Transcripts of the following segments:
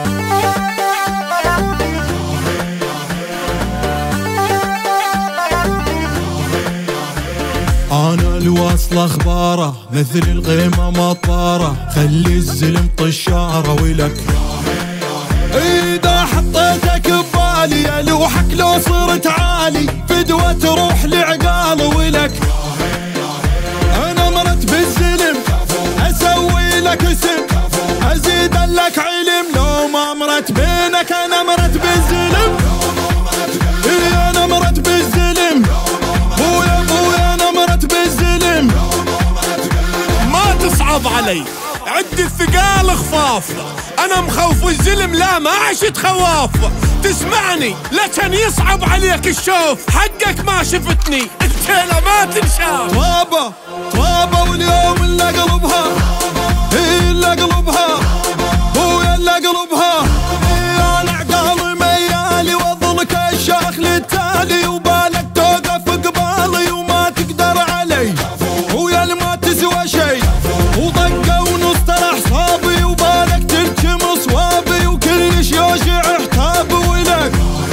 انا الوصل اخباره مثل الغيمه مطاره، خلي الزلم طشاره ولك اذا حطيتك ببالي الوحك لو صرت عالي فدوه تروح لعقال ولك. انا مرت بالزلم اسوي لك اسم ازيد لك علم، لو ما مرت بينك انا مرت بالزلم. انا مرت بالزلم بويا بويا انا مرت بالزلم. ما تصعب علي عد الثقال خفاف، انا مخوف الزلم لا ما عشت خواف. تسمعني لا كان يصعب عليك الشوف، حقك ما شفتني التيلة ما تنشاف. طابة واليوم اللي قلبها اللي قلبها بويا اللي قلبها. انا عقالي ميالي واظلك الشاخ للتالي، وبالك توقف قبالي وما تقدر علي ويا اللي ما تسوى شي، وضقه ونص ترى حسابي وبالك تركم صوابي وكلش يوجع حتاب ولك.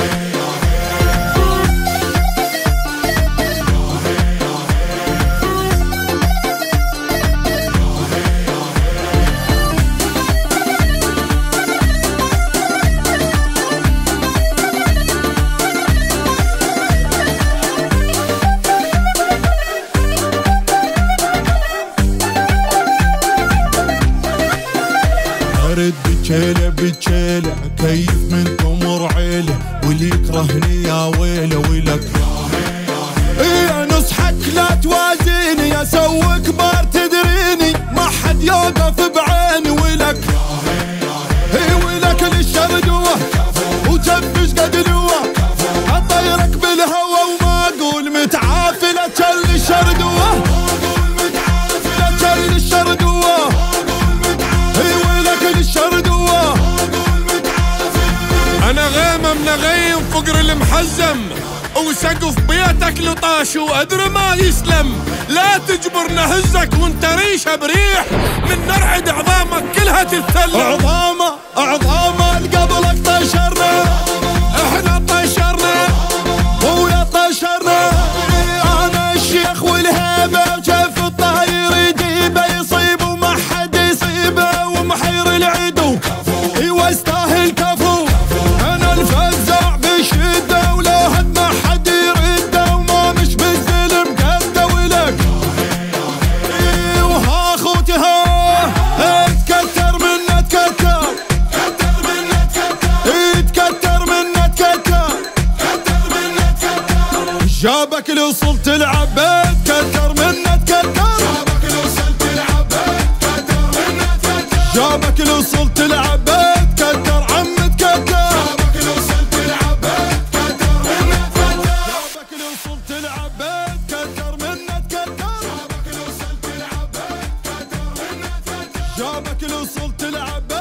ارد بجيله بجيله كيف من تمر عيله، واللي يكرهني يا ويله ولك. يا نصحك لا توازيني يا سوي كبار تدريني، ما حد يوقف بعيني ولك. ولك للشردوه وجبش قدلوه، اطيرك بالهوى وما اقول متعافي لا تشل الشردوه. لا تشل الشردوه الشردوه. انا غيمة من غيم فقر المحزم، وسقف بيتك لطاش وادري ما يسلم. لا تجبر نهزك وانت ريشه بريح، من نرعد عظامك كلها تتثلم. عظامه قبلك طشرنا، احنا طشرنا ويا طشرنا. انا الشيخ والهيبه وجف الطاير يجيبه يصيب وما حد يصيبه، ومحير العدو يستاهل كفو. انا الفزاع بالشده ولو هد ما حد يرده، وما مش بالزلم قده ولك. وها اخوتي ها تكتر منه تكتر، كتر منه تكتر، تكتر منه تكتر، كتر منه تكتر. جابك الوصل تلعب تكتر منه تكتر، جابك الوصل تلعب تكتر منه تكتر، جابك الوصل تلعب تكتر عم تكتر، جابك الوصل تلعب تكتر منه تكتر، جابك الوصل تلعب تكتر منه تكتر، جابك الوصل تلعب تكتر منه تكتر، جابك الوصل تلعب